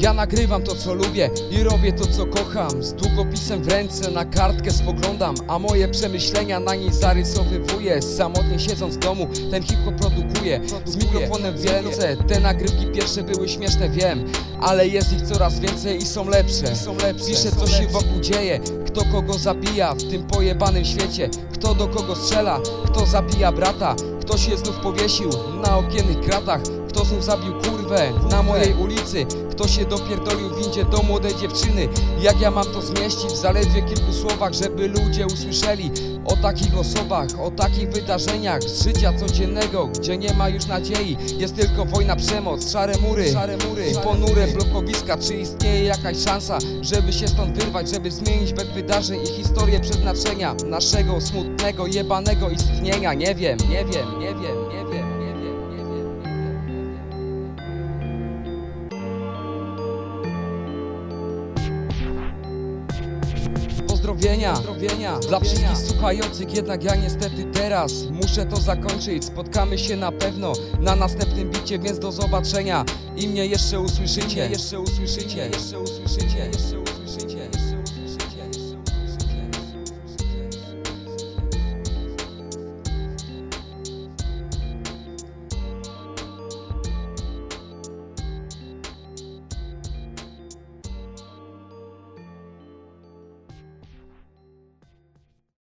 Ja nagrywam to co lubię i robię to co kocham. Z długopisem w ręce na kartkę spoglądam, a moje przemyślenia na niej zarysowywuję. Samotnie siedząc w domu ten hip-hop produkuję. Z mikrofonem w ręce, te nagrywki pierwsze były śmieszne, wiem, ale jest ich coraz więcej i są lepsze. Piszę co się wokół dzieje, kto kogo zabija w tym pojebanym świecie, kto do kogo strzela, kto zabija brata, kto się znów powiesił na okiennych kratach, kto znów zabił kurwę na mojej ulicy, kto się dopierdolił w windzie do młodej dziewczyny. Jak ja mam to zmieścić w zaledwie kilku słowach, żeby ludzie usłyszeli o takich osobach, o takich wydarzeniach z życia codziennego, gdzie nie ma już nadziei, jest tylko wojna, przemoc, szare mury i ponure blokowiska. Czy istnieje jakaś szansa, żeby się stąd wyrwać, żeby zmienić bieg wydarzeń i historię przeznaczenia naszego smutnego, jebanego istnienia? Nie wiem. Pozdrowienia dla wszystkich słuchających, jednak ja niestety teraz muszę to zakończyć. Spotkamy się na pewno na następnym bicie, więc do zobaczenia i mnie jeszcze usłyszycie.